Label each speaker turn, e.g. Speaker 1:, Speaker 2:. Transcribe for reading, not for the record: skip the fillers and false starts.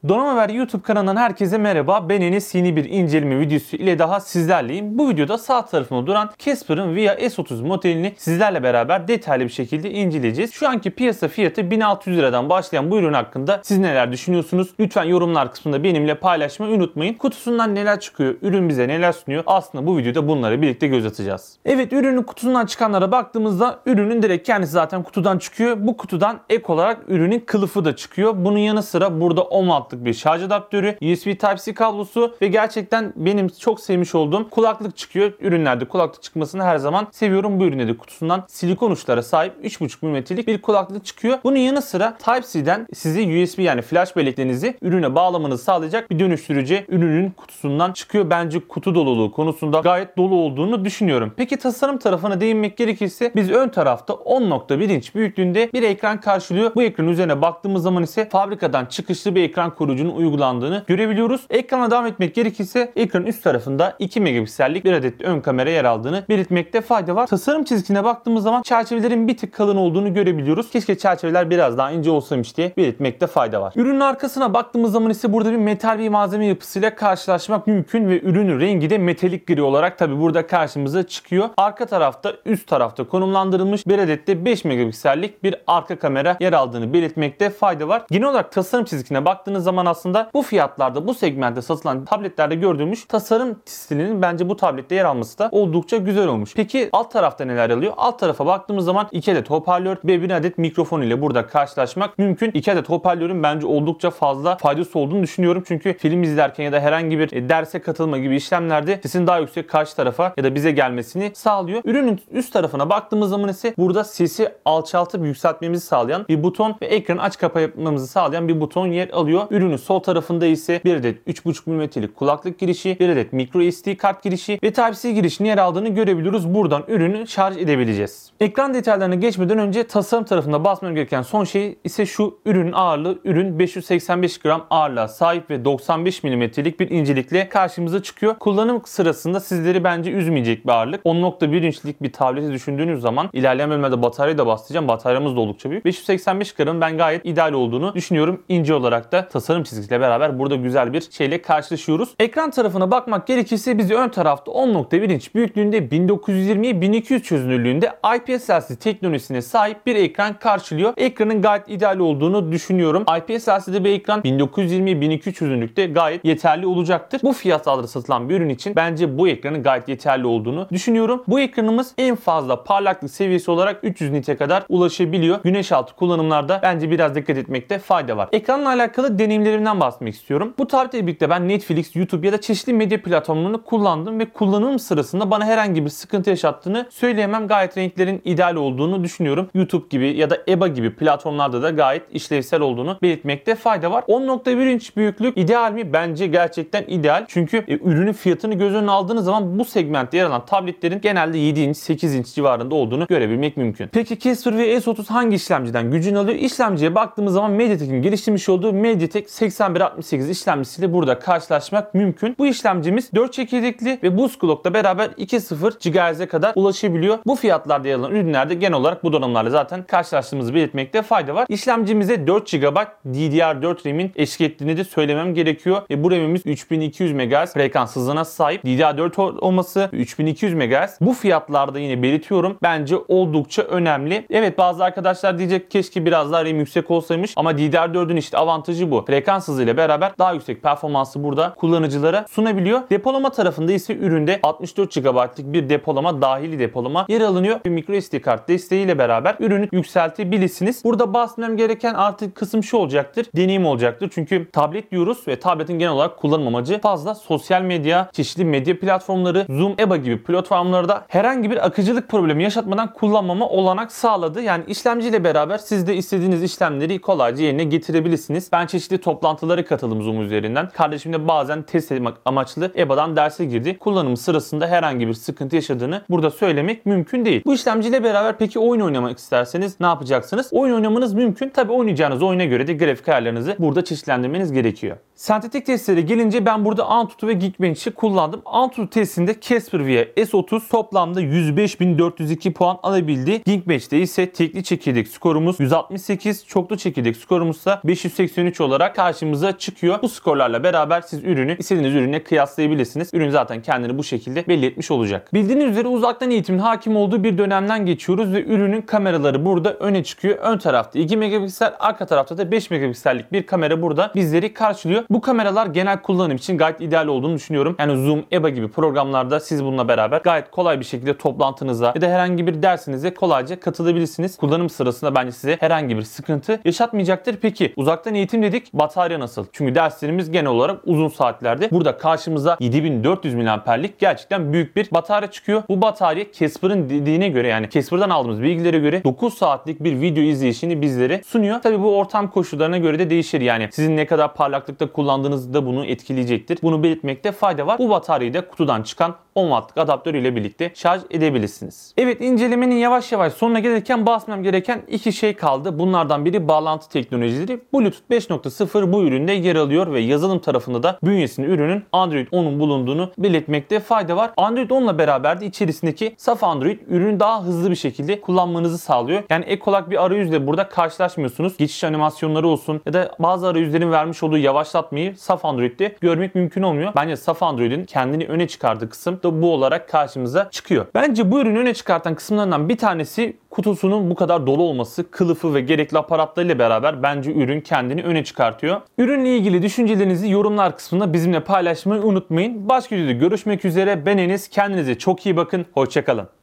Speaker 1: Donanım YouTube kanalından herkese merhaba. Ben Enes, yeni bir inceleme videosu ile daha sizlerleyim. Bu videoda sağ tarafında duran Casper'ın VIA S30 modelini sizlerle beraber detaylı bir şekilde inceleyeceğiz. Şu anki piyasa fiyatı 1600 liradan başlayan bu ürün hakkında siz neler düşünüyorsunuz? Lütfen yorumlar kısmında benimle paylaşmayı unutmayın. Kutusundan neler çıkıyor, ürün bize neler sunuyor? Aslında bu videoda bunları birlikte göz atacağız. Evet, ürünün kutusundan çıkanlara baktığımızda ürünün direkt kendisi zaten kutudan çıkıyor. Bu kutudan ek olarak ürünün kılıfı da çıkıyor. Bunun yanı sıra burada 10 wattlık bir şarj adaptörü, USB Type-C kablosu ve gerçekten benim çok sevmiş olduğum kulaklık çıkıyor. Ürünlerde kulaklık çıkmasını her zaman seviyorum. Bu üründe de kutusundan silikon uçlara sahip 3.5 mm'lik bir kulaklık çıkıyor. Bunun yanı sıra Type-C'den sizi USB yani flash belleklerinizi ürüne bağlamanızı sağlayacak bir dönüştürücü ürünün kutusundan çıkıyor. Bence kutu doluluğu konusunda gayet dolu olduğunu düşünüyorum. Peki tasarım tarafına değinmek gerekirse biz ön tarafta 10.1 inç büyüklüğünde bir ekran karşılıyor. Bu ekranın üzerine baktığımız zaman ise fabrikadan çıkışlı bir ekran koruyucunun uygulandığını görebiliyoruz. Ekrana devam etmek gerekirse ekranın üst tarafında 2 megapiksellik bir adet ön kamera yer aldığını belirtmekte fayda var. Tasarım çizgisine baktığımız zaman çerçevelerin bir tık kalın olduğunu görebiliyoruz. Keşke çerçeveler biraz daha ince olsaymış diye belirtmekte fayda var. Ürünün arkasına baktığımız zaman ise burada bir metal bir malzeme yapısıyla karşılaşmak mümkün ve ürünün rengi de metalik gri olarak tabi burada karşımıza çıkıyor. Arka tarafta üst tarafta konumlandırılmış bir adet de 5 megapiksellik bir arka kamera yer aldığını belirtmekte fayda var. Genel olarak tasarım çizgisine baktığınız zaman aslında bu fiyatlarda bu segmentte satılan tabletlerde gördüğümüz tasarım stilinin bence bu tablette yer alması da oldukça güzel olmuş. Peki alt tarafta neler alıyor? Alt tarafa baktığımız zaman 2 adet hoparlör ve 1 adet mikrofon ile burada karşılaşmak mümkün. 2 adet hoparlörün bence oldukça fazla faydası olduğunu düşünüyorum. Çünkü film izlerken ya da herhangi bir derse katılma gibi işlemlerde sesin daha yüksek karşı tarafa ya da bize gelmesini sağlıyor. Ürünün üst tarafına baktığımız zaman ise burada sesi alçaltıp yükseltmemizi sağlayan bir buton ve ekranı aç kapa yapmamızı sağlayan bir buton yer alıyor. Ürünün sol tarafında ise bir adet 3.5 mm'lik kulaklık girişi, bir adet micro SD kart girişi ve Type-C girişinin yer aldığını görebiliyoruz. Buradan ürünü şarj edebileceğiz. Ekran detaylarına geçmeden önce tasarım tarafında basmam gereken son şey ise şu: ürünün ağırlığı. Ürün 585 gram ağırlığa sahip ve 95 mm'lik bir incelikle karşımıza çıkıyor. Kullanım sırasında sizleri bence üzmeyecek bir ağırlık. 10.1 inçlik bir tableti düşündüğünüz zaman, ilerleyen bölümlerde bataryayı da bahsedeceğim. Bataryamız da oldukça büyük. 585 gram ben gayet ideal olduğunu düşünüyorum. İnce olarak da tasarım çizgisiyle beraber burada güzel bir şeyle karşılaşıyoruz. Ekran tarafına bakmak gerekirse bizi ön tarafta 10.1 inç büyüklüğünde 1920x1200 çözünürlüğünde IPS LCD teknolojisine sahip bir ekran karşılıyor. Ekranın gayet ideal olduğunu düşünüyorum. IPS LCD bir ekran 1920x1200 çözünürlükte gayet yeterli olacaktır. Bu fiyatlarda satılan bir ürün için bence bu ekranın gayet yeterli olduğunu düşünüyorum. Bu ekranımız en fazla parlaklık seviyesi olarak 300 nit'e kadar ulaşabiliyor. Güneş altı kullanımlarda bence biraz dikkat etmekte fayda var. Ekranla alakalı deneyimlerimden bahsetmek istiyorum. Bu tabletle birlikte ben Netflix, YouTube ya da çeşitli medya platformlarını kullandım ve kullanım sırasında bana herhangi bir sıkıntı yaşattığını söyleyemem. Gayet renklerin ideal olduğunu düşünüyorum. YouTube gibi ya da EBA gibi platformlarda da gayet işlevsel olduğunu belirtmekte fayda var. 10.1 inç büyüklük ideal mi? Bence gerçekten ideal. Çünkü ürünün fiyatını göz önüne aldığınız zaman bu segmentte yer alan tabletlerin genelde 7 inç, 8 inç civarında olduğunu görebilmek mümkün. Peki Casper ve S30 hangi işlemciden gücünü alıyor? İşlemciye baktığımız zaman MediaTek'in geliştirmiş olduğu MediaTek 8168 işlemcisiyle burada karşılaşmak mümkün. Bu işlemcimiz 4 çekirdekli ve Boost Clock'la beraber 2.0 GHz'e kadar ulaşabiliyor. Bu fiyatlarda yer alan ürünlerde genel olarak bu donanımlarla zaten karşılaştığımızı belirtmekte fayda var. İşlemcimize 4 GB DDR4 RAM'in eşlik ettiğini de söylemem gerekiyor. Bu RAM'imiz 3200 MHz frekans hızına sahip. DDR4 olması 3200 MHz. Bu fiyatlarda yine belirtiyorum, bence oldukça önemli. Evet, bazı arkadaşlar diyecek keşke biraz daha RAM yüksek olsaymış ama DDR4'ün işte avantajı bu. Frekans hızıyla beraber daha yüksek performansı burada kullanıcılara sunabiliyor. Depolama tarafında ise üründe 64 GB'lık bir depolama, dahili depolama yer alınıyor. Bir microSD kart desteğiyle beraber ürünü yükseltebilirsiniz. Burada bahsetmem gereken artık kısım şu olacaktır: deneyim olacaktır. Çünkü tablet diyoruz ve tabletin genel olarak kullanım amacı fazla sosyal medya, çeşitli medya platformları, Zoom, EBA gibi platformlarda herhangi bir akıcılık problemi yaşatmadan kullanmama olanak sağladı. Yani işlemciyle beraber siz de istediğiniz işlemleri kolayca yerine getirebilirsiniz. Ben çeşitli toplantılara katıldım Zoom üzerinden. Kardeşim de bazen test etmek amaçlı EBA'dan derse girdi. Kullanım sırasında herhangi bir sıkıntı yaşadığını burada söylemek mümkün değil. Bu işlemciyle beraber peki oyun oynamak isterseniz ne yapacaksınız? Oyun oynamanız mümkün. Tabi oynayacağınız oyuna göre de grafik ayarlarınızı burada çeşitlendirmeniz gerekiyor. Sentetik testlere gelince ben burada Antutu ve Geekbench'i kullandım. Antutu testinde Casper VIA S30 toplamda 105.402 puan alabildi. Geekbench'te ise tekli çekirdek skorumuz 168, çoklu çekirdek skorumuz ise 583 olarak karşımıza çıkıyor. Bu skorlarla beraber siz ürünü istediğiniz ürüne kıyaslayabilirsiniz. Ürün zaten kendini bu şekilde belli etmiş olacak. Bildiğiniz üzere uzaktan eğitimin hakim olduğu bir dönemden geçiyoruz ve ürünün kameraları burada öne çıkıyor. Ön tarafta 2 megapiksel, arka tarafta da 5 megapiksellik bir kamera burada bizleri karşılıyor. Bu kameralar genel kullanım için gayet ideal olduğunu düşünüyorum. Yani Zoom, EBA gibi programlarda siz bununla beraber gayet kolay bir şekilde toplantınıza ya da herhangi bir dersinize kolayca katılabilirsiniz. Kullanım sırasında bence size herhangi bir sıkıntı yaşatmayacaktır. Peki uzaktan eğitim dedik, batarya nasıl? Çünkü derslerimiz genel olarak uzun saatlerde. Burada karşımıza 7400 mAh'lik gerçekten büyük bir batarya çıkıyor. Bu batarya Casper'ın dediğine göre, yani Casper'dan aldığımız bilgilere göre 9 saatlik bir video izleyişini bizlere sunuyor. Tabi bu ortam koşullarına göre de değişir. Yani sizin ne kadar parlaklıkta kullandığınız da bunu etkileyecektir. Bunu belirtmekte fayda var. Bu bataryayı da kutudan çıkan 10 wattlık adaptör ile birlikte şarj edebilirsiniz. Evet, incelemenin yavaş yavaş sonuna gelirken bahsetmem gereken iki şey kaldı. Bunlardan biri bağlantı teknolojileri. Bluetooth 5.0 bu üründe yer alıyor ve yazılım tarafında da bünyesinde ürünün Android 10'un bulunduğunu belirtmekte fayda var. Android 10'la beraber de içerisindeki saf Android ürünü daha hızlı bir şekilde kullanmanızı sağlıyor. Yani ek olarak bir arayüzle burada karşılaşmıyorsunuz. Geçiş animasyonları olsun ya da bazı arayüzlerin vermiş olduğu yavaşlatmayı saf Android'de görmek mümkün olmuyor. Bence saf Android'in kendini öne çıkardığı kısım da bu olarak karşımıza çıkıyor. Bence bu ürünü öne çıkartan kısımlarından bir tanesi kutusunun bu kadar dolu olması, kılıfı ve gerekli aparatlarıyla beraber bence ürün kendini öne çıkartıyor. Ürünle ilgili düşüncelerinizi yorumlar kısmında bizimle paylaşmayı unutmayın. Başka videoda görüşmek üzere. Ben Enes. Kendinize çok iyi bakın. Hoşça kalın.